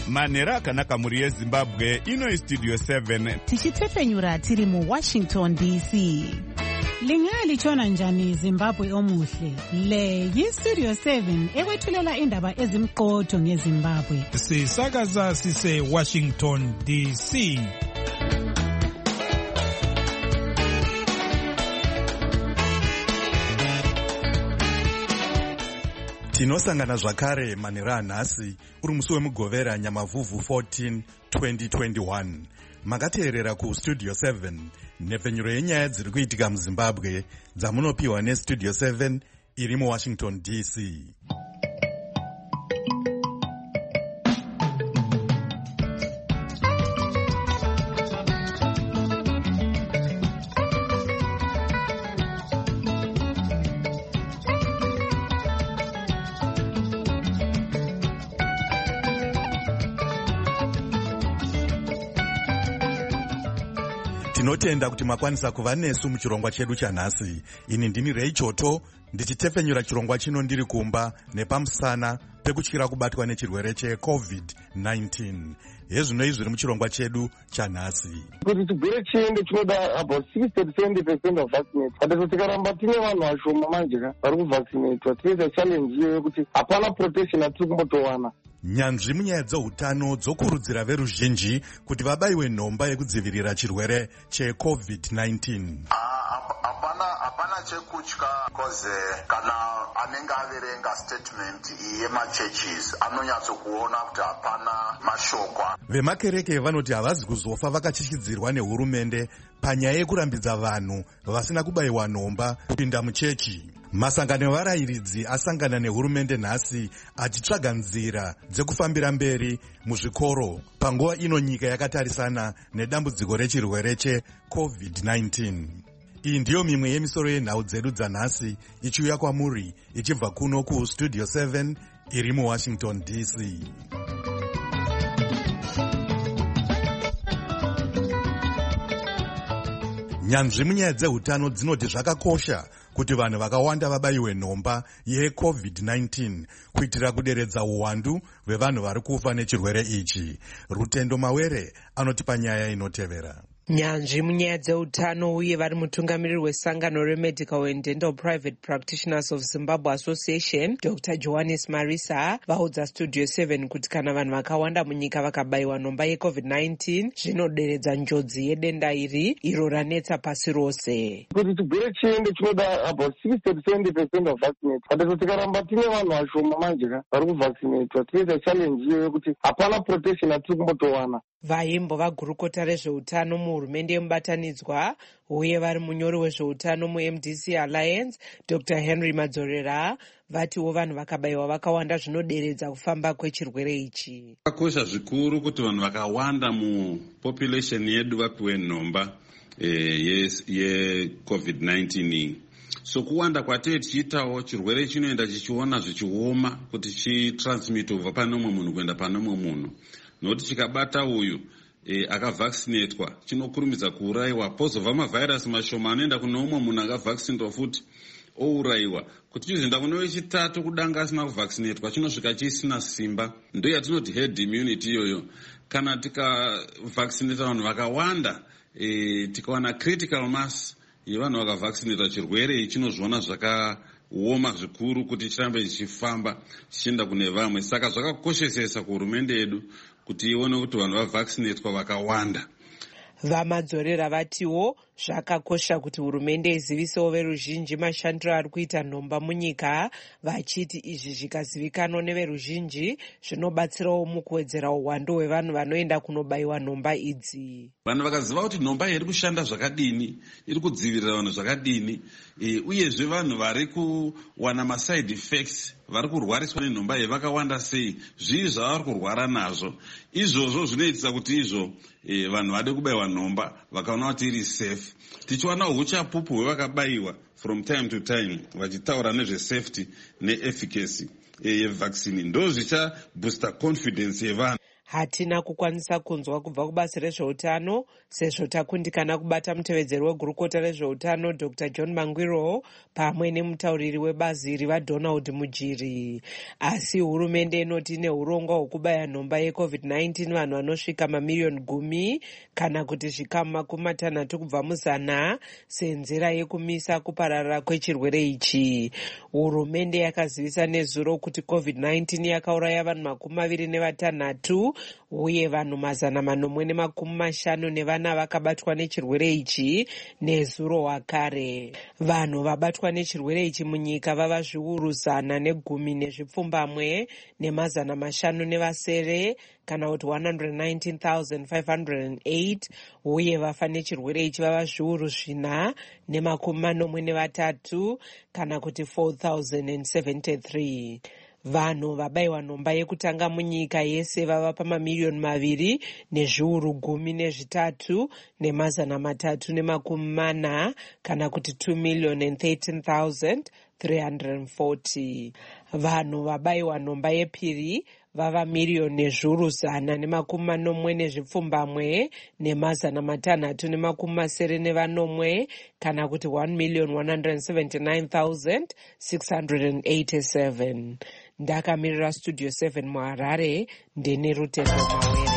manhero akanaka mhuri yezimbabwe. Ino istudio 7 tichitefenyura tiri muWashington DC. Lingalichona njani Zimbabwe omuhle? Le yistudio 7 ekwethulela indaba ezimqotho ngeZimbabwe. Sisakaza sise Washington DC. Tinosangana zvakare manhero anhasi uri musi wemugovera Nyamavhuvhu 14 2021. Makateerera kustudio 7 nhepfenyuro yenyaya dziri kuitika muZimbabwe dzamunopiwa nestudio 7 iri muWashington DC. Tinotenda kuti makwanisa kuva nesu muchirongwa chedu chanhasi. Ini ndini Ray Choto ndichitefenyura chirongwa chino ndiri kumba nepamusana pekutyira kubatwa nechirwere cheCovid-19. Hezvino izviri muchirongwa chedu chanhasi. Kuti chigwere chiende chinoda about 60% of vaccinate. But tikaramba tine vanhu vashoma manje vari kuvaccinatwa, tinoita challenge iyo yekuti hapana protection yatiri kumbotowana. Nyanzvi munyaya dzeutano dzokurudzira veruzhinji kuti vabaiwe nhomba yekudzivirira chirwere cheCovid-19. Hapana chekutya koze kana anenge averenga statement yemachurches anonyatsokuona kuti hapana mashoko. Vemakereke vanoti havazi kuzofa vakatyidzidzirwa nehurumende panyaya yekurambidza vanhu vasina kubayiwa nhomba kupinda muchechi. Masangano evarayiridzi asangana nehurumende nhasi achitsvaga nzira dzekufambira mberi muzvikoro panguva ino nyika yakatarisana nedambudziko rechirwere cheCovid-19. Iyi ndiyo mimwe yemisoro yenhau dzedu dzanhasi ichiuya kwamuri ichibva kuno kustudio 7 iri muWashington DC. Nyanzvi munyaya dzeutano dzinoti zvakakosha kuti vanhu vakawanda vabayiwe nhomba yeCovid-19 kuitira kuderedza uwandu hwevanhu vari kufa nechirwere ichi. Rutendo Mawere anotipa nyaya inotevera. Nyanzvi munyaya dzeutano uye vari mutungamiriri wesangano reMedical and Dental Private Practitioners of Zimbabwe Association, Dr. Johannes Marisa, vaudza Studio 7 kuti kana vanhu vakawanda munyika vakabayiwa nhomba yeCovid-19 zvinoderedza njodzi yedenda iro ranetsa pasi rose. Kuti chigwere chiende chinoda about 60% of vaccinate. But tikaramba tine vanhu vashoma manje vari kuvaccinatwa, tinoita challenge iyo yekuti hapana protection yatiri kumbotowana. Vaimbo vagurukota rezveutano muhurumende yemubatanidzwa uye vari munyori wezveutano muMDC Alliance, Dr. Henry Madzorera, vatiwo vanhu vakabayiwa vakawanda zvinoderedza kufamba kwechirwere ichi. Zvakakosha zvikuru kuti vanhu vakawanda mupopulation yedu vapiwe nhomba yeCovid-19. So kuwanda kwatee tichiitawo chirwere chinoenda chichiona zvichioma kuti chitransmit kubva pane umwe munhu kuenda pane umwe munhu. Nokuti chikabata uyu akavaccinatwa chinokurumidza kuurayiwa. Pozobva mavhairasi mashoma anoenda kune umwe munhu akavaccinatwa futi ourayiwa. Kuti chizoenda kune wechitatu kudanga asina kuvaccinatwa chinosvika chisina simba. Ndo yatinoti herd immunity iyoyo. Kana tikavaccinata vanhu vakawanda tikawana critical mass yevanhu vakavaccinatwa chirwere chinozviona zvakaoma zvikuru kuti chirambe chichifamba chichienda kune vamwe. Saka zvakakoshesesa kuhurumende yedu kuti ione kuti vanhu vavaccinatwa vakawanda. Vamadzorera vatiwo zvakakosha kuti hurumende izivisewo veruzhinji mashandiro ari kuita nhomba munyika, vachiti izvi zvikazivikanwa neveruzhinji zvinobatsirawo mukuwedzera uwandu hwevanhu vanoenda kunobayiwa nhomba idzi. Vanhu vakaziva kuti nhomba iri kushanda zvakadini, iri kudzivirira vanhu zvakadini, uyezve vanhu vari kuwana maside effects, vari kurwariswa nenhomba iyi vakawanda sei, zvii zvavari kurwara nazvo. Izvozvo zvinoitisa kuti izvo vanhu vade kubayiwa nhomba vakaona kuti iri safe. Tichiwana uchapupu hwevakabayiwa from time to time vachitaura nezvesafety neefficacy yevaccine. Ndo zvicha booster confidence yevanhu. hatina kukwanisa kunzwa kubva kubazi rezveutano sezvo takundikana kubata mutevedzeri wegurukota rezveutano Dr. John Mangwiro pamwe nemutauriri webazi iri vaDonald Mujiri. Asi hurumende inoti ine urongwa hwekubaya nhomba yeCovid-19 vanhu vanosvika mamiliyoni 10 kana kuti zvikamu 60 kubva muzana senzira yekumisa kupararira kwechirwere ichi. Hurumende yakazivisa nezuro kuti COVID-19 yakauraya vanhu 26 uye vanhu 150 nevana vakabatwa nechirwere ichi nezuro wakare. Vanhu vabatwa nechirwere ichi munyika vava zviuru 110 nezvipfumbamwe ne500 nevasere kana kuti 119,508 uye vafa nechirwere ichi vava zviuru 4 ne43 kana kuti 4,073. Vanhu vabayiwa nhomba yekutanga munyika yese vava pamamiliyoni 2 nezviuru 13 ne340 kana kuti 2,013,340. Vanhu vabayiwa nhomba yepiri vava miliyoni nezviuru 140 nezvipfumbamwe ne690 kana kuti 1,179,687. Ndakamirira Studio 7 muHarare ndine Rutendo Mawere.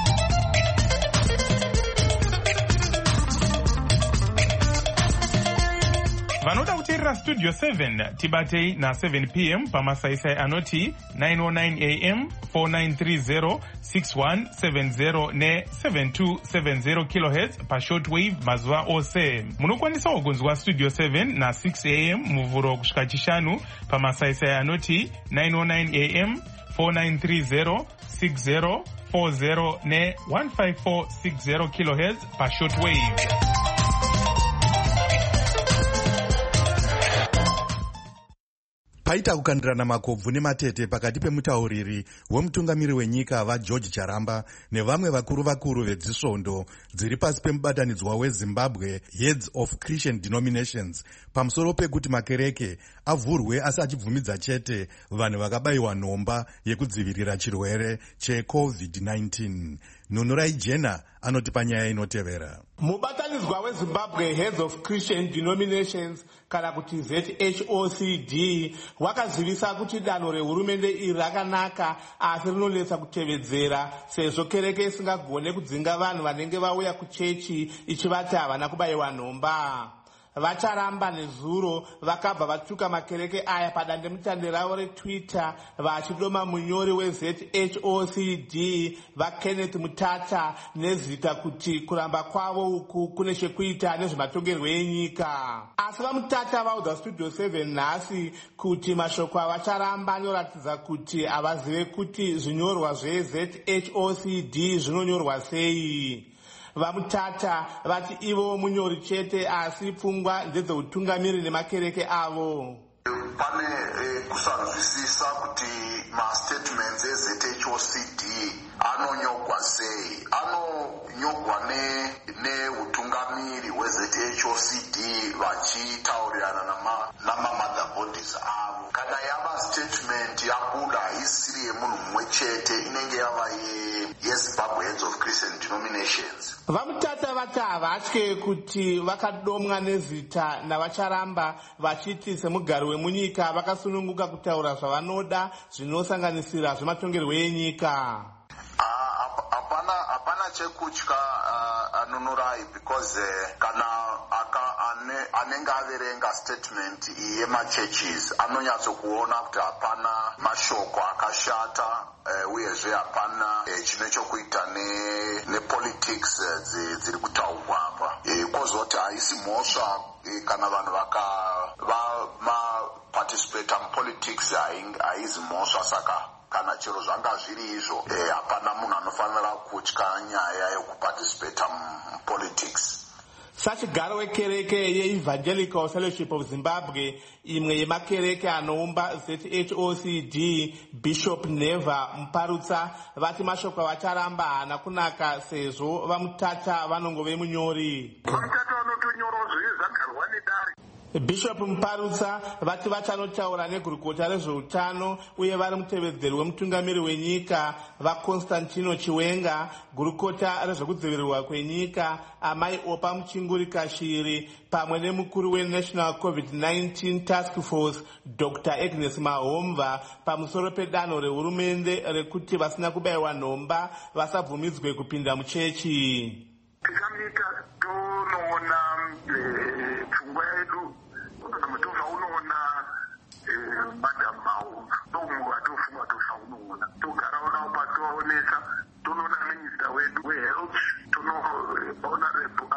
Vanoda kuteerera Studio 7 tibatei na7 p.m. pamasaisai anoti 909 am 4930 6170 ne7270 kHz pashortwave mazuva ose. Munokwanisa kugunzwa Studio 7 na6 am muvhuro kusvika chishanu pamasaisai anoti 909 am 4930 6040 ne15460 kHz pashortwave. Paita kukandirana makobvu nematete pakati pemutauriri wemutungamiri wenyika vaGeorge Charamba nevamwe vakuru vedzisvondo dziri pasi pemubatanidzwa weZimbabwe Heads of Christian Denominations pamusoro pekuti makereke avhurwe asi achibvumidza chete vanhu vakabayiwa nhomba yekudzivirira chirwere cheCovid-19. Nunurai Jena anoti panyaya inotevera. Mubatanidzwa weZimbabwe Heads of Christian Denominations kana kuti ZHOCD wakazivisa kuti danho rehurumende iri rakanaka asi rinonetsa kutevedzera sezvo kereke isingagone kudzinga vanhu vanenge vauya kuchechi ichivati havana kubayiwa nhomba. VaCharamba nezuro vakabva vatuka makereke aya padandemutande ravo reTwitter vachidoma munyori weZHOCD vaKenneth Mutata nezita kuti kuramba kwavo uku kune chekuita nezvematongerwo enyika. Asi vaMutata vaudza Studio 7 nhasi kuti mashoko avaCharamba anoratidza kuti havazive kuti zvinyorwa zveZHOCD zvinonyorwa sei. VaMutata vati ivo munyori chete asi pfungwa ndedzeutungamiri nemakereke avo. Pane kusanzwisisa kuti mastatements eZHOCD anonyogwa sei. Anonyogwa neutungamiri weZHOCD vachitaurirana namamother bodies avo. Kana yava statement yabuda isiri yemunhu mumwe chete inenge yava yeZimbabwe Heads of Christian Denominations. VaMutata vati havatye kuti vakadomwa nezita navaCharamba vachiti semugari wemunyika vakasununguka kutaura zvavanoda zvinosanganisira zvematongerwo enyika. Hapana chekutya Nunurai because kana anenge averenga statement yemachurches anonyatsokuona kuti hapana mashoko akashata uyezve hapana chine chokuita nepolitics dziri kutaurwa apa. Kozoti haisi mhosva kana vanhu participate mupolitics haizi mhosva, saka kana chero zvanga zviri izvo hapana munhu anofanira kutya nyaya yekuparticipate mupolitics. Sachigaro wekereke yeEvangelical Fellowship of Zimbabwe, imwe yemakereke anoumba ZHOCD, Bishop Neva Muparutsa vati mashoko avaCharamba haana kunaka sezvo vaMutata vanongove munyori. VaMutata vanotonyora zvizagarwa nedare. Bishop Mparusa vati vachanotaura negurukota rezveutano uye vari mutevedzeri wemutungamiri wenyika vaConstantino Chiwenga, gurukota rezvekudzivirirwa kwenyika Amai Opa Muchinguri Shiri pamwe nemukuru weNational COVID-19 Task Force Dr. Agnes Mahomva pamusoro pedanho rehurumende rekuti vasina kubayiwa nhomba vasabvumidzwe kupinda muchechi. Tikamika tonoona pfungwa yedu tobva unoona Madam Mahomva ndomwe watofunga tofa unoona togara nawo patoonesa tonoona minista wedu wehealth honorable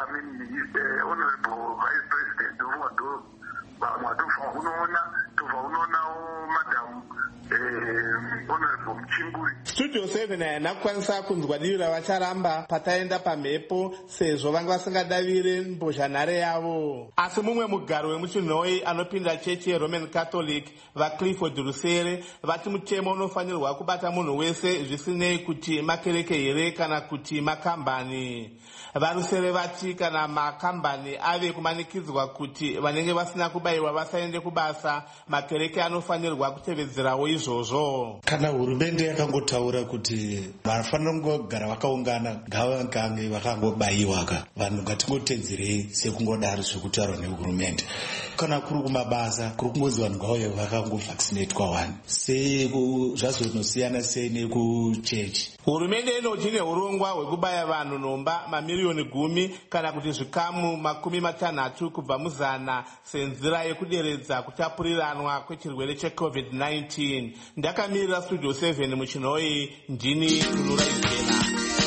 vice president wado vamwe watofa unoonawo Madam honorable Muchinguri. Studio 7 haina kukwanisa kunzwa divi ravacharamba pataenda pamhepo sezvo vanga vasingadavire mbozhanhare yavo. Asi mumwe mugaro wemuchinhoi anopinda chechi yeRoman Catholic vaClifford Rusere vati mutemo unofanirwa kubata munhu wese zvisinei kuti makereke here kana kuti makambani. Varusere vati kana makambani ave kumanikidzwa kuti vanenge vasina kubayiwa vasaende kubasa, makereke anofanirwa kutevedzerawo izvozvo. Kana hurumende yakangotaura kuti vanofanira kungogara vakaungana ngavagange vakangobayiwa ka vanhu ngatingotedzerei sekungodaro zvekutaurwa nehurumende. Kana kuri kumabasa kuri kungozi vanhu ngauye vakangovhaccinatwa wani sei zvazonosiyana sei nekuchechi. Hurumende inoti neurongwa hwekubaya vanhu nhomba mamiriyoni 10 kana kuti zvikamu 60 kubva muzana senzira yekuderedza kutapuriranwa kwechirwere cheCovid-19. Ndakamirira Studio 7 muchinhoi, ndini Kunura Izena.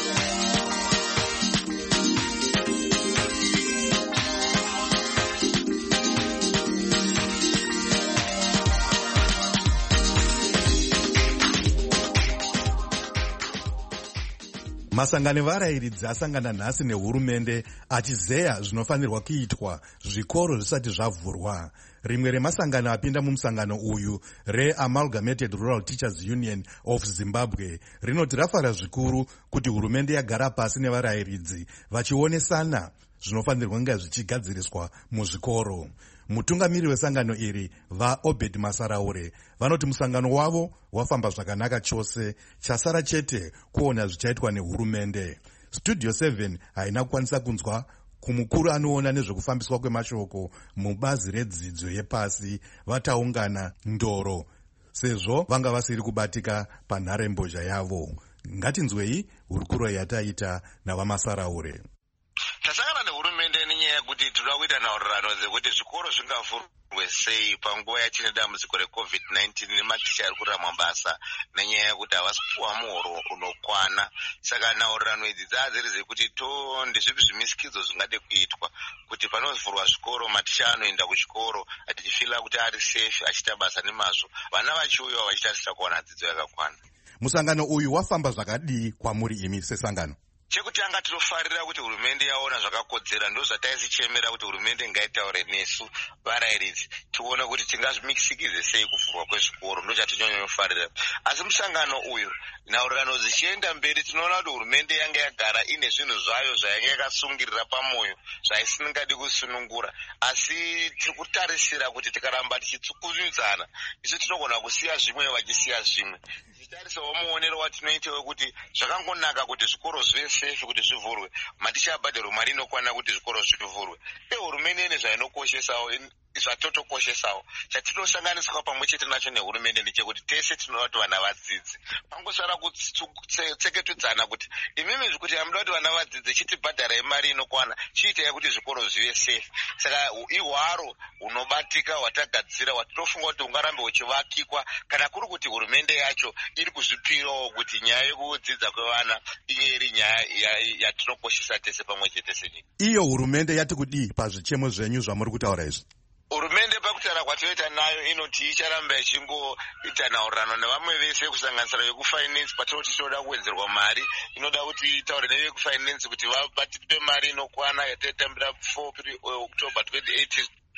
Masangano evarayiridzi asangana nhasi nehurumende achizeya zvinofanirwa kuitwa zvikoro zvisati zvavhurwa. Rimwe remasangano apinda mumusangano uyu reAmalgamated Rural Teachers Union of Zimbabwe rinoti rafara zvikuru kuti hurumende yagara pasi nevarayiridzi vachionesana zvinofanirwa kunge zvichigadziriswa muzvikoro. Mutungamiri wesangano iri vaObed Masaraure vanoti musangano wavo wafamba zvakanaka chose, chasara chete kuona zvichaitwa nehurumende. Studio 7 haina kukwanisa kunzwa kumukuru anoona nezvekufambiswa kwemashoko mubazi redzidzo yepasi vataungana ndoro sezvo vanga vasiri kubatika panharembozha yavo. Ngatinzwei hurukuro yataita navaMasaraure. Tasangana nehurumende nenyaya yekuti tinoda kuita nhaurirano dzekuti zvikoro zvingavhurwe sei panguva yatine dambudziko reCovid-19 nematicha ari kurama mabasa nenyaya yekuti havasi kupuwa muhoro unokwana. Saka nhaurirano idzi dzadziri dzekuti ndezvipi zvimisikidzo zvingade kuitwa kuti panovhurwa zvikoro maticha anoenda kuchikoro atichifila kuti ari safe achiita basa nemazvo, vana vachiuyawo vachitarisira kuwana dzidzo yakakwana. Musangano uyu wafamba zvakadii kwamuri imi sesangano? Chekutanga tinofarira kuti hurumende yaona zvakakodzera, ndozvataizichemera kuti hurumende ngaitaure nesu varayiridzi tione kuti tingazvimikisikize sei kuvhurwa kwezvikoro, ndochatinyanyofarira. Asi musangano uyu nhaurirano dzichienda mberi tinoona kuti hurumende yange yagara ine zvinhu zvayo zvayanga yakasungirira pamoyo zvaisingadi kusunungura, asi tiri kutarisira kuti tikaramba tichitsukunyudzana isu tinogona kusiya zvimwe vachisiya zvimwe. Tichitarisawo muonero watinoita wekuti zvakangonaka kuti zvikoro zvive safe kuti zvivhurwe, maticha abhadharo mari inokwana kuti zvikoro zvivhurwe. Hurumende ine zvainokoshesawo zvatotokoshesawo. Chatinosanganiswa pamwe chete nacho nehurumende ndechekuti tese tinoda kuti vana vadzidze. Pangosara kutseketudzana kuti imimi kuti hamuda kuti vana vadzidze chitibhadharai mari inokwana, chiitai kuti zvikoro zvive safe. Saka ihwaro hunobatika hwatagadzira hwatinofunga kuti hungarambe huchivakikwa kana kuri kuti hurumende yacho iri kuzvipirawo kuti nyaya yekudzidza kwevana iri nyaya yatinokoshesa tese pamwe chete senyika. Iyo hurumende yati kudii pazvichemo zvenyu zvamuri kutaura izvi? Hurumende pakutaura kwatoita nayo inoti icharamba ichingoita nhaurirano nevamwe vese kusanganisira vekufinance patinoti tinoda kuwedzerwa mari, inoda kuti itaure nevekufinance kuti vatipe mari inokwana yataitambira 4 October 2018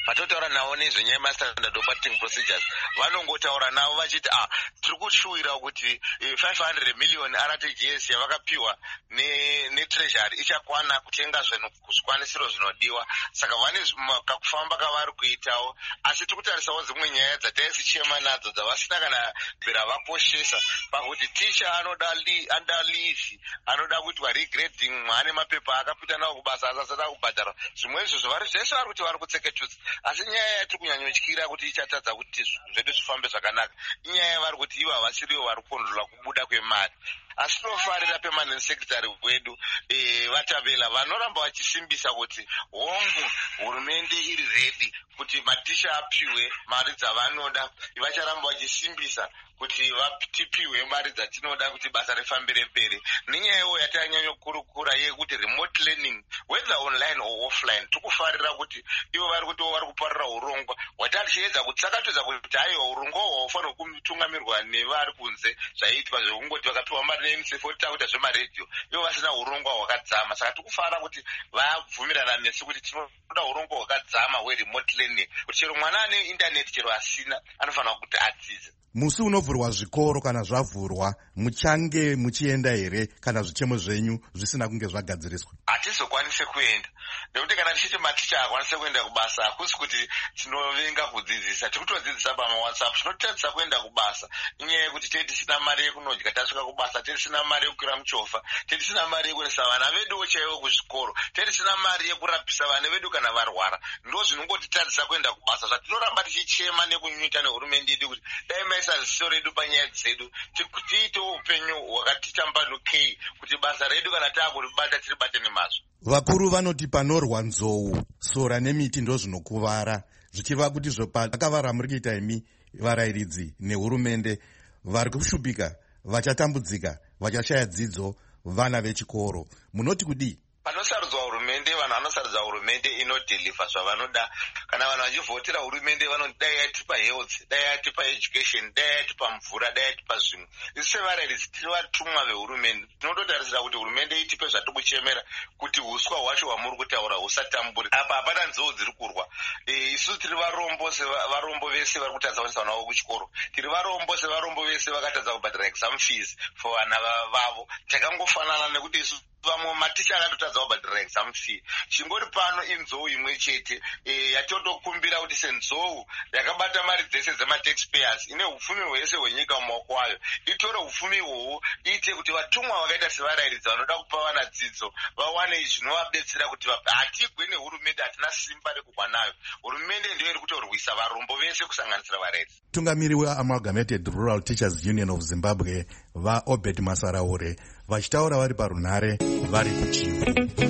vatotaura navo nezvenyaya yemastandard operating procedures vanongotaura navo vachiti tiri kushuwira kuti 500 million RTGS yavakapiwa netreasury ichakwana kutenga zvikwanisiro zvinodiwa. Saka vane kakufamba kavari kuitawo, asi tiri kutarisawo dzimwe nyaya dzataisichema nadzo dzavasina kana bvera vakoshesa pakuti ticha anoda leave, anoda kuitwa regrading, ane mapepa akapita nawo kubasa asasada kubhadharwa. Zvimwe izvo zvese vari kuti vari kutseketutsa, asi nyaya yatiri kunyanyotyira kuti ichatadza kuti zvedu zvifambe zvakanaka inyaya yavari kuti ivo havasirivo vari kukondrola kubuda kwemari. Asi tinofarira permanent secretary wedu Vatabela vanoramba vachisimbisa kuti hongu hurumende iri redi kuti maticha apiwe mari dzavanoda. Vacharamba vachisimbisa kuti vatipiwe mari dzatinoda kuti basa rifambire mberi. Nenyayawo yatanyanyokurukura yekuti remote learning whether online or offline, tikufarira kuti ivo vari kuti vari kuparira urongwa hwatatichiedza kutsakatudza kuti haiwa urongwa hwahufanira kutungamirwa nevari kunze zvaiitwa zvekungoti vakapiwa mari neUNICEF votakuita zvemaredhiyo, ivo vasina urongwa hwakadzama. Saka tikufara kuti vabvumirana nesu kuti tinoda urongwa hwakadzama hweremote learning, kuti chero mwana ane intaneti chero asina anofanira kuti adzidze. Musi unovhurwa zvikoro kana zvavhurwa, muchange muchienda here kana zvichemo zvenyu zvisina kunge zvagadziriswa? Hatizokwanise kuenda nekuti kana tichiti maticha akwanise kuenda kubasa hakusi kuti tinovenga kudzidzisa, tikutodzidzisa pamawhatsapp. Tinotadzisa kuenda kubasa inyaya yekuti tei tisina mari yekunodya tasvika kubasa, tei tisina mari yekukwira muchovha, tei tisina mari yekuendesa vana vedu chaivo kuzvikoro, tei tisina mari yekurapisa vana vedu kana varwara. Ndo zvinongotitadzisa kuenda kubasa. Zvatinoramba tichichema nekunyunyuta nehurumende yedu kuti dai maisa ziso redu panyaya dzedu, tiite upenyu hwakatitambanukei kuti basa redu kana taakuribata tiribate nemazvo. Vakuru vanoti panorwa nzou, sora nemiti ndo zvinokuvara, zvichiva kuti zvakavara muri kuita imi varayiridzi nehurumende vari kushupika, vachatambudzika, vachashaya dzidzo, vana vechikoro. Munoti kudii? Panosarudzwa hurumende, vanhu vanosarudza hurumende inodheliva zvavanoda. Kana vanhu vachivhotera hurumende vanoti dai yatipa health, dai yatipa education, dai yatipa mvura, dai yatipa zvimwe. Isu sevarayiridzi tiri vatumwa vehurumende, tinototarisira kuti hurumende itipe zvatikuchemera kuti uswa hwacho hwamuri kutaura husatambure. Apa hapana nzou dziri kurwa. Isu tiri varombo vese vari kutadza kuendesa vana vavo kuchikoro. Tiri varombo sevarombo vese vakatadza kubhadhara exam fees for vana vavo. Takangofanana nekuti isu vamwe maticha akatotadza kubhadhara exam fee. Chingori pano inzou imwe chete yatotokumbira kuti senzou yakabata mari dzese dzemataxpayers ine upfumi hwese hwenyika mumaoko ayo, itore upfumi ihwohwo iite kuti vatumwa vakaita sevarayiridzi vanoda kupa vana dzidzo vawane zvinovabetsera kuti hatigwe nehurumende, hatina simba rekugwa nayo. Hurumende ndiyo iri kutorwisa varombo vese kusanganisira varayiridzi. Tungamiri weAmalgamated Rural Teachers Union of Zimbabwe vaObed Masaraure vachitaura vari parunhare vari kuchiva.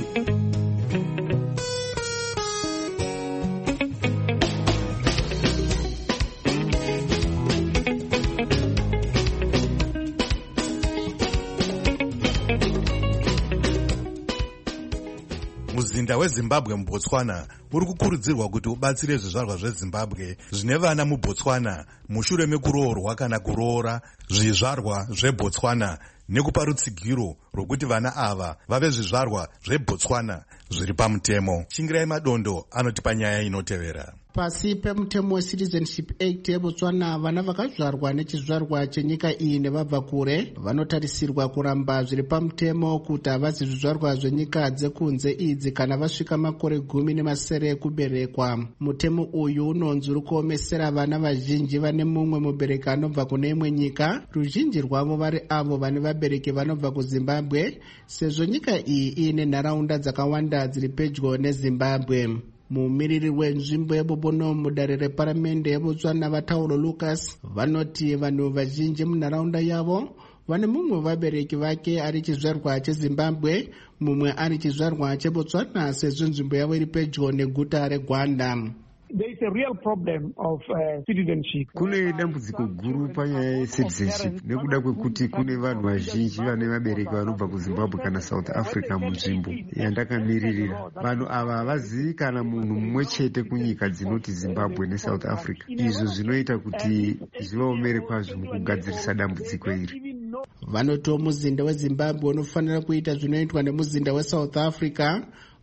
Muzinda weZimbabwe muBotswana uri kukurudzirwa kuti ubatsire zvizvarwa zveZimbabwe zvine vana muBotswana mushure mekuroorwa kana kuroora zvizvarwa zveBotswana nekupa rutsigiro rwokuti vana ava vave zvizvarwa zveBotswana zviri pamutemo. Chingirai Madondo anotipa nyaya inotevera. Pasi pemutemo weCitizenship Act yeBotswana, vana vakazvarwa nechizvarwa chenyika iyi nevabva kure vanotarisirwa kuramba zviri pamutemo kuti havazi zvizvarwa zvenyika dzekunze idzi kana vasvika makore 10 ekuberekwa. Mutemo uyu unonzi uri kuomesera vana vazhinji vane mumwe mubereki anobva kune imwe nyika, ruzhinji rwavo vari avo vane vabereki vanobva kuZimbabwe, sezvo nyika iyi ine nharaunda dzakawanda dziri pedyo neZimbabwe. Mumiriri wenzvimbo yebobono mudare reparamende yeBotswana Vataulo Lucas vanoti vanhu vazhinji munharaunda yavo vane mumwe vabereki vake ari chizvarwa cheZimbabwe, mumwe ari chizvarwa cheBotswana, sezvo nzvimbo yavo iri pedyo neguta reGwanda. There is a real problem of citizenship. Kune dambudziko guru panyaya yecitizenship nekuda kwekuti kune vanhu vazhinji vane vabereki vanobva kuZimbabwe kana South Africa munzvimbo yandakamiririra. Vanhu ava havazivi kana munhu mumwe chete kunyika dzinoti Zimbabwe neSouth Africa. Izvo zvinoita kuti zvivaomere kwazvo mukugadzirisa dambudziko iri. Vanoti muzinda weZimbabwe unofanira kuita zvinoitwa nemuzinda weSouth Africa,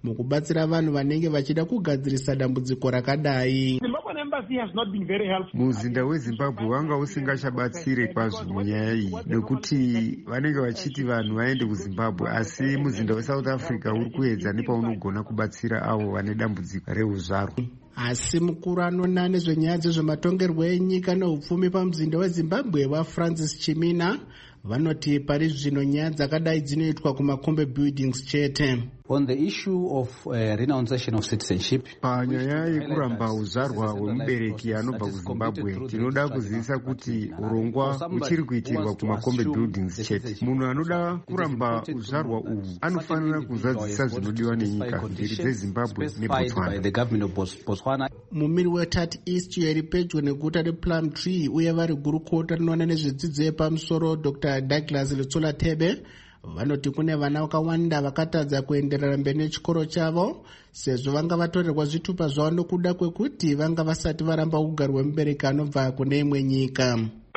mukubatsira vanhu vanenge vachida kugadzirisa dambudziko rakadai. muzinda wezimbabwe wanga usingachabatsire kwazvo munyaya iyi nekuti vanenge vachiti vanhu vaende kuzimbabwe, asi muzinda wesouth africa uri kuedza nepaunogona kubatsira avo vane dambudziko reuzvarwa. Asi mukuru anona nezvenyaya dzezvematongerwo enyika neupfumi pamuzinda wezimbabwe waFrancis Chimina vanoti pari zvino nyaya dzakadai dzinoitwa kumakombe buildings chete. On the issue of renunciation of citizenship, panyaya yekuramba uzvarwa hwemubereki anobva kuzimbabwe, tinoda kuzivisa kuti urongwa uchiri kuitirwa kumakombe buildings chete. Munhu anoda kuramba uzvarwa uhwu anofanira kuzadzisa zvinodiwa nenyika mbiri dzezimbabwe nebotswana. Mumiri weTat East iri pedyo neguta rePlumtree uye vari gurukota rinoona nezvedzidzo yepamusoro Dr. Douglas Letsola Tebe vanoti kune vana vakawanda vakatadza kuenderera mberi nechikoro chavo sezvo vanga vatorerwa zvitupa zvavo nokuda kwekuti vanga vasati varamba ugaro hwemubereki anobva kune imwe nyika.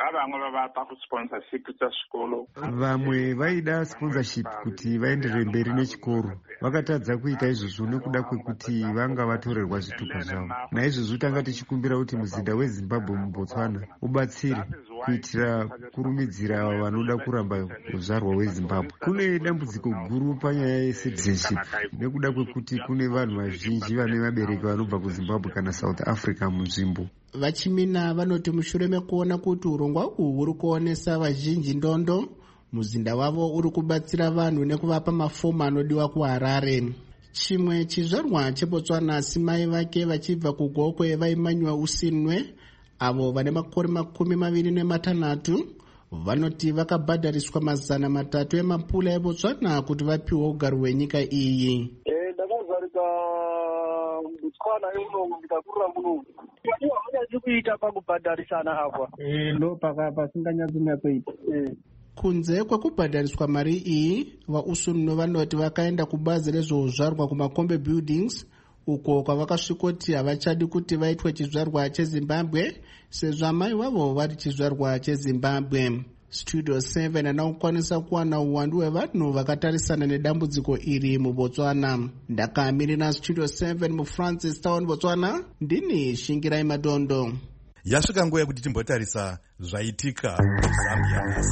Vamwe vaida sponsorship kuti vaenderere mberi nechikoro vakatadza kuita izvozvo nekuda kwekuti vanga vatorerwa zvitupa zvavo. Naizvozvo tanga tichikumbira kuti muzinda wezimbabwe mubotswana ubatsire kuitira kurumidzira ava vanoda kuramba uzvarwa hwezimbabwe. Kune dambudziko guru panyaya yecitizenship nekuda kwekuti kune vanhu vazhinji vane vabereki vanobva kuzimbabwe kana south africa munzvimbo. Vachimina vanoti mushure mekuona kuti urongwa uhu huri kuonesa vazhinji ndondo, muzinda wavo uri kubatsira vanhu nekuvapa mafomu anodiwa kuHarare. Chimwe chizvarwa cheBotswana simai vake vachibva kugokwe vaimanywa Usinwe avo vane makore 26 vanoti vakabhadhariswa mazana 3 emapula eBotswana kuti vapiwe ugaro hwenyika iyi. Ndakazarika Botswana imomo ndikakurira muno. Havanyadzi kuita pakubhadharisana apa. Ndo pasinganyatsoita. Kunze kwekubhadhariswa mari iyi, vaUsunno vanoti vakaenda kubazi rezveuzvarwa kumakombe buildings uko kwavakasvikoti havachadi kuti vaitwe chizvarwa cheZimbabwe sezvo amai vavo vari chizvarwa cheZimbabwe. Studio 7 anakwanisa kuwana uwandu hwevanhu vakatarisana nedambudziko iri muBotswana. Ndakamirira Studio 7 muFrancis Town, Botswana, ndini Shingirai Madondo. Yasvika nguva yekuti timbotarisa zvaitika muZambia nhasi.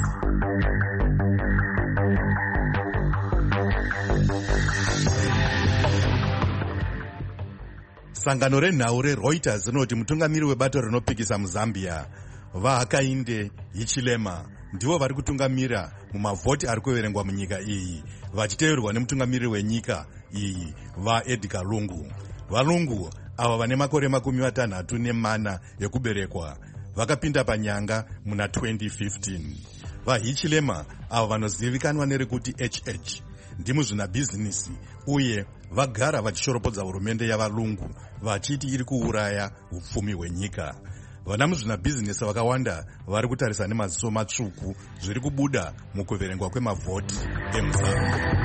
Sangano renhau reReuters rinoti mutungamiri webato rinopikisa muZambia vaHakainde Hichilema ndivo vari kutungamira mumavhoti ari kuverengwa munyika iyi, vachiteverwa nemutungamiri wenyika iyi vaEdgar Lungu. VaLungu ava vane makore 64 ekuberekwa vakapinda panyanga muna 2015. VaHichilema ava vanozivikanwa nerekuti HH ndimuzvinabhizinisi uye vagara vachishorapodza hurumende yavaLungu vachiti iri kuuraya upfumi hwenyika. Vana muzvinabhizinesi vakawanda vari kutarisa nemaziso matsvuku zviri kubuda mukuverengwa kwemavhoti emuZambia.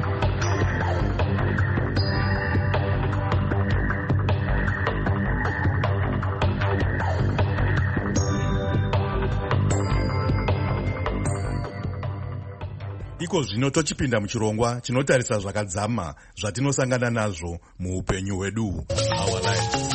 Iko zvino tochipinda muchirongwa chinotarisa zvakadzama zvatinosangana nazvo muupenyu hwedu, our lives.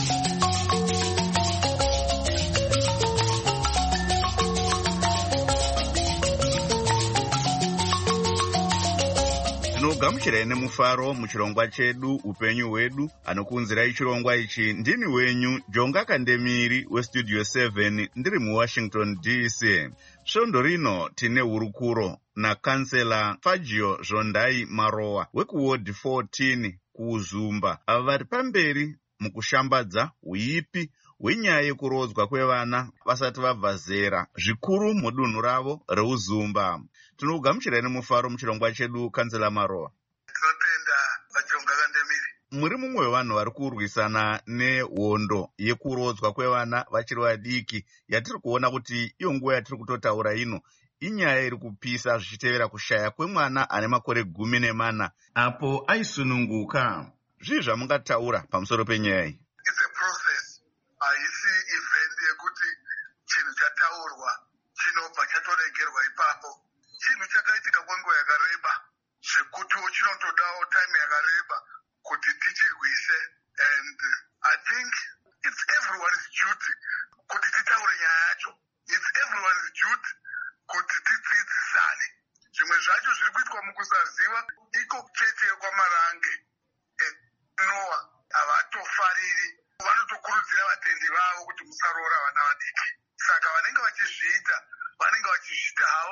Tinogamuchirai nemufaro muchirongwa chedu upenyu hwedu. Anokuunzirai chirongwa ichi ndini wenyu Jonga Kandemiri weStudio 7 ndiri muWashington DC. Svondo rino tine hurukuro naKansela Fagio Zondai Marowa wekuWard 14 kuUzumba, ava vari pamberi mukushambadza uipi hwenyaya yekurodzwa kwevana vasati vabva zera zvikuru mudunhu ravo reUzumba. Tinokugamuchirai nemufaro muchirongwa chedu, Kansela Marowa. Tinotenda Jonga Kandemiri. Muri mumwe wevanhu vari kurwisana nehondo yekurodzwa kwevana vachiri vadiki yatiri kuona kuti iyo nguva yatiri kutotaura ino inyaya iri kupisa zvichitevera kushaya kwemwana ane makore 14 apo aisununguka. Zvii zvamungataura pamusoro penyaya iyi? It's a process. Haisi event yekuti chinhu chataurwa chinobva chatoregerwa ipapo. Chinhu chakaitika kwenguva yakareba zvekuti chinotodawo time yakareba kuti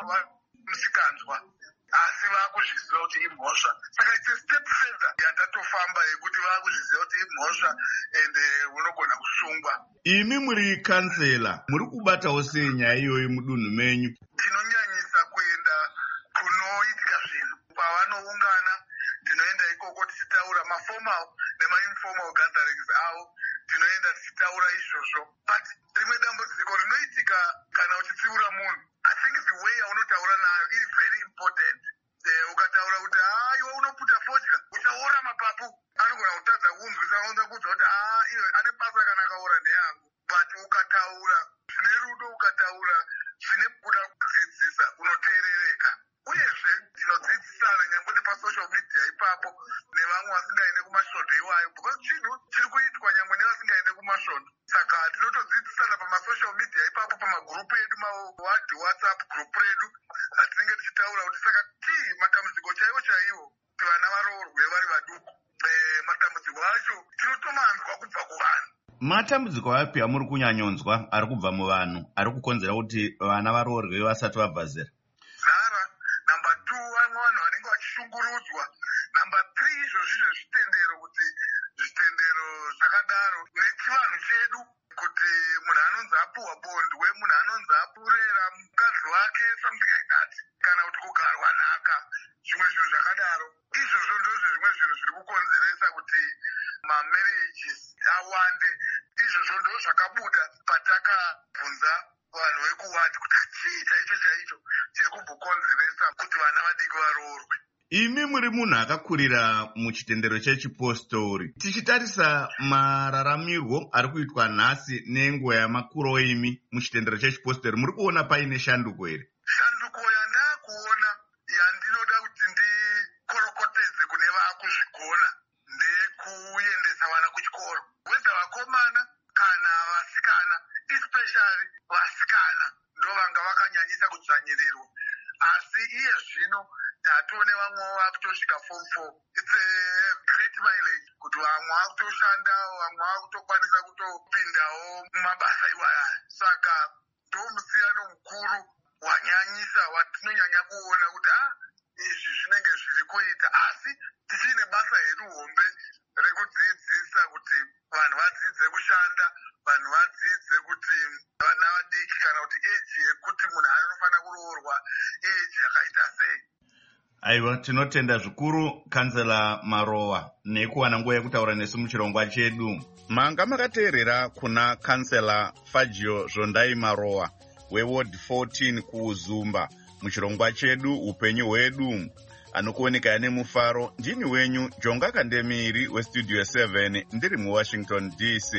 musikanzwa asi vakuzviziva kuti imhosva. Saka it's a step further yatatofamba yekuti vakuzviziva kuti imhosva ende unogona kusungwa. Imi muri kansela, muri kubatawo sei nyaya iyoyi mudunhu menyu? Tinonyanyisa kuenda kunoitika zvinhu pavanoungana, tinoenda ikoko tichitaura maformal nemainformal gatherings avo, tinoenda tichitaura izvozvo. But rimwe dambudziko rinoitika kana uchitsiura munhu, I think the way yaunotaura nayo is very important. Ukataura kuti iwe unoputa fodya uchaora mapapu, anogona kutadza kunzwisa, anoda kudza kuti iwe ane basa kana akaora neyangu. But ukataura zvine rudo, ukataura zvine kuda kudzidzisa, unoteerereka. Uyezve tinodzidzisana nyangwe nepasocial media ipapo nevamwe vasingaende kumasvondo iwayo, because chinhu chiri kuitwa nyangwe nevasingaende kumasvondo. Saka tinotodzidzisana pamasocial media ipapo, pamagurupu edu WhatsApp group redu, atinenge tichitaura kuti saka matambudziko chaiwo chaiwo kuti vana varoorwe vari vaduku. Matambudziko acho tinotomanzwa kubva kuvanhu. Matambudziko api amuri kunyanyonzwa ari kubva muvanhu ari kukonzera kuti vana varoorwe vasati vabva zera? Number 2, vamwe vanhu vanenge vachishungurudzwa. Number 3, izvozvo zvitendero, kuti zvitendero zvakadaro nechivanhu chedu, kuti munhu anonzi apuhwa bondwe, munhu anonzi apurera mukadzi wake, something like that, kana kuti kugarwa nhaka, zvimwe zvinhu zvakadaro. Izvozvo ndozvo zvimwe zvinhu zviri kukonzeresa kuti mamarriages awande. Izvozvo ndo zvakabuda patakabvunza vanhu vekuwati kuti chii chaicho chiri kumbokonzeresa kuti vana vadiki varoorwe. Imi muri munhu akakurira muchitendero chechipostori. Tichitarisa mararamirwo ari kuitwa nhasi nenguva yamakuro imi muchitendero chechipostori, muri kuona paine shanduko here? Shanduko yandakuona yandinoda kuti ndikorokotedze kune vakuzvigona ndekuendesa vana kuchikoro, whether vakomana kana vasikana, especially vasikana ndo vanga vakanyanyisa kudzvanyirirwa. Asi iye zvino tatoone vamwe vakutosvika form 4. It's a great mileage kuti vamwe vakutoshanda, vamwe vakutokwanisa kutopindawo mumabasa iwaya. Saka ndo musiyano mukuru wanyanyisa watinonyanya kuona kuti izvi zvinenge zviri kuita. Asi tichine basa hedu hombe rekudzidzisa kuti vanhu vadzidze kushanda, vanhu vadzidze kuti vana vadiki kana kuti eji yekuti munhu anofanira kuroorwa eji yakaita sei. Aiwa, tinotenda zvikuru kansela Marowa nekuwana nguva yekutaura nesu muchirongwa chedu. Manga makateerera kuna kansela Fagio Zondai Marowa weWard 14 kuZumba muchirongwa chedu upenyu hwedu. Anokuoneka ane mufaro, ndini wenyu Jonga Kandemiri weStudio 7 ndiri muWashington DC.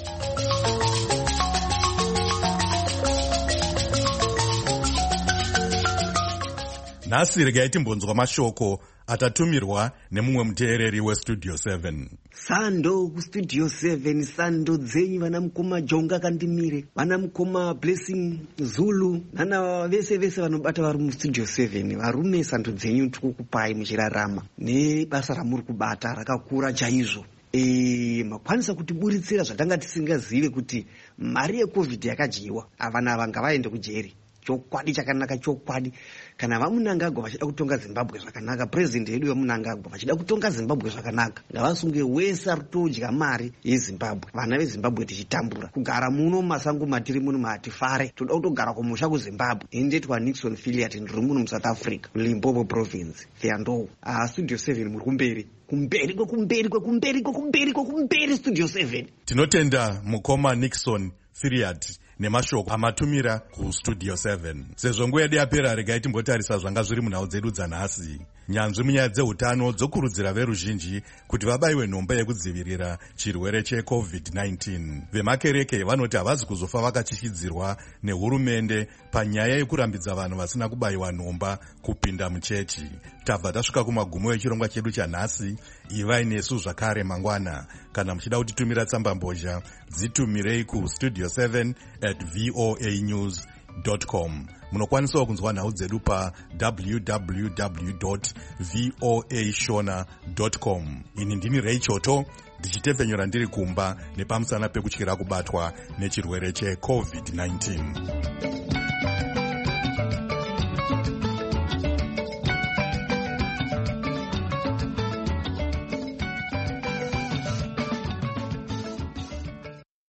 Nhasi regai timbonzwa mashoko atatumirwa nemumwe muteereri weStudio 7. Sando kuStudio 7, sando dzenyu vana mukoma Jonga Kandemiri, vana mukoma Blessing Zulu, nana vese vanobata vari muStudio 7. Varume, sando dzenyu tikukupai muchirarama nebasa ramuri kubata rakakura chaizvo. Makwanisa kutiburitsira zvatanga tisingazive kuti mari yeCovid yakadyiwa. Avana vanga vaende kujeri. Chokwadi chakanaka, chokwadi. Kana vamunangagwa vachida kutonga Zimbabwe zvakanaka, president yedu vamunangagwa vachida kutonga Zimbabwe zvakanaka, ngavasunge wese ari kutodya mari yeZimbabwe. Vana veZimbabwe tichitambura kugara muno mumasango matiri muno matifare, toda kutogara kumusha kuZimbabwe. Indetwa Nixon affiliate ndiri muno muSouth Africa, Limpopo province, Theando. Studio 7 muri kumberi Studio 7. Tinotenda mukoma Nixon affiliate nemashoko amatumira kuStudio 7. Sezvo nguva yedu yapera, regai timbotarisa zvanga zviri munhau dzedu dzanhasi. Nyanzvi munyaya dzehutano dzokurudzira veruzhinji kuti vabaiwe nhomba yekudzivirira chirwere cheCovid-19. Vemakereke vanoti havazi kuzofa vakatyidzidzirwa nehurumende panyaya yekurambidza vanhu vasina kubayiwa nhomba kupinda muchechi. Tabva tasvika kumagumo echirongwa chedu chanhasi. Ivai nesu zvakare mangwana. Kana muchida kutitumira tsamba mbozha, dzitumirei kustudio7@voanews.com. Munokwanisawo kunzwa nhau dzedu pa www.voashona.com. Ini ndini Ray Choto, ndichitepfenyura ndiri kumba nepamusana pekutyira kubatwa nechirwere cheCovid-19.